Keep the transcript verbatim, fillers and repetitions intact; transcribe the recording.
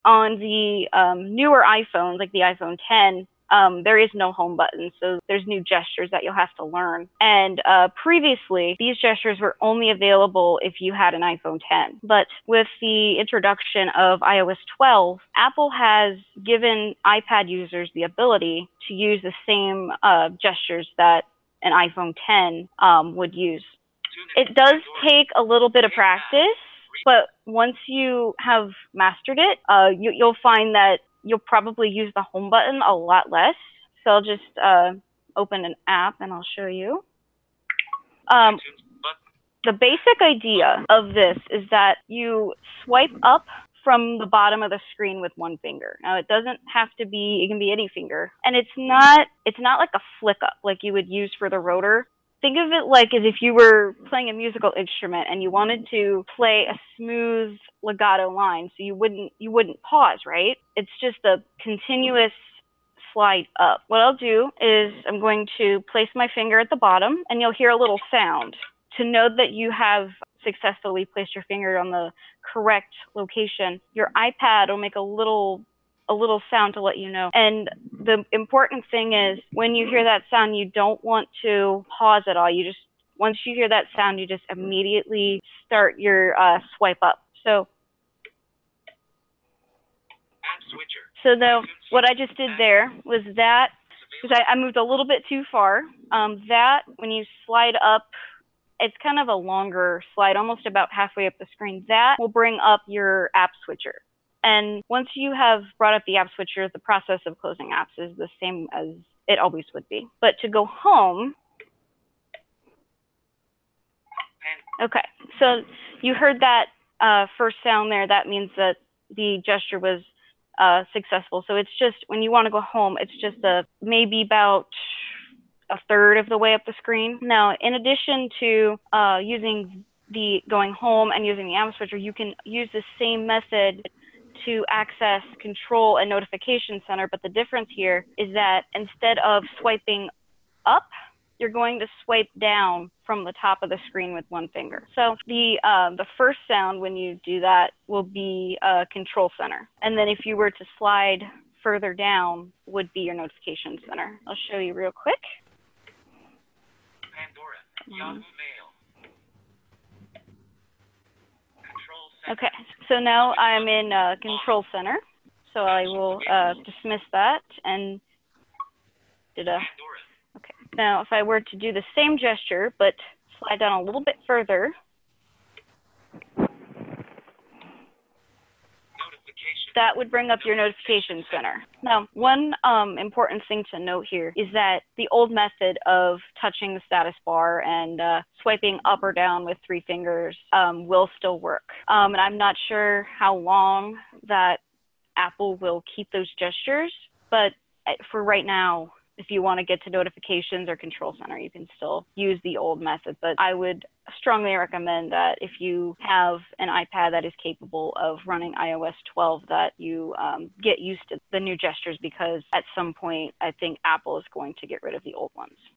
On the um, newer iPhones, like the iPhone ten, um, there is no home button, so there's new gestures that you'll have to learn. And uh, previously, these gestures were only available if you had an iPhone ten. But with the introduction of i O S twelve, Apple has given iPad users the ability to use the same uh, gestures that an iPhone ten um, would use. It does take a little bit of practice, but once you have mastered it, uh, you, you'll find that you'll probably use the home button a lot less. So I'll just uh, open an app and I'll show you. Um, the basic idea of this is that you swipe up from the bottom of the screen with one finger. Now it doesn't have to be, it can be any finger. And it's not, it's not like a flick up like you would use for the rotor. Think of it like as if you were playing a musical instrument and you wanted to play a smooth legato line, so you wouldn't you wouldn't pause, right? It's just a continuous slide up. What I'll do is I'm going to place my finger at the bottom and you'll hear a little sound to know that you have successfully placed your finger on the correct location. Your iPad will make a little a little sound to let you know. And the important thing is when you hear that sound, you don't want to pause at all. You just, once you hear that sound, you just immediately start your uh, swipe up. So, so now what I just did there was that, because I, I moved a little bit too far, um, that when you slide up, it's kind of a longer slide, almost about halfway up the screen. That will bring up your app switcher. And once you have brought up the app switcher, the process of closing apps is the same as it always would be. But to go home, okay, so you heard that uh, first sound there. That means that the gesture was uh, successful. So it's just, when you want to go home, it's just a maybe about a third of the way up the screen. Now, in addition to uh, using the going home and using the app switcher, you can use the same method to access Control and Notification Center, but the difference here is that instead of swiping up, you're going to swipe down from the top of the screen with one finger. So the uh, the first sound when you do that will be uh, Control Center, and then if you were to slide further down would be your Notification Center. I'll show you real quick. Pandora, Yahoo Mail. Okay, so now I'm in uh, Control Center, so I will uh, dismiss that and did a, okay. Now if I were to do the same gesture, but slide down a little bit further, that would bring up your Notification Center. Now, one um, important thing to note here is that the old method of touching the status bar and uh, swiping up or down with three fingers um, will still work. Um, and I'm not sure how long that Apple will keep those gestures, but for right now, if you want to get to notifications or Control Center, you can still use the old method. But I would strongly recommend that if you have an iPad that is capable of running i O S twelve, that you um, get used to the new gestures, because at some point, I think Apple is going to get rid of the old ones.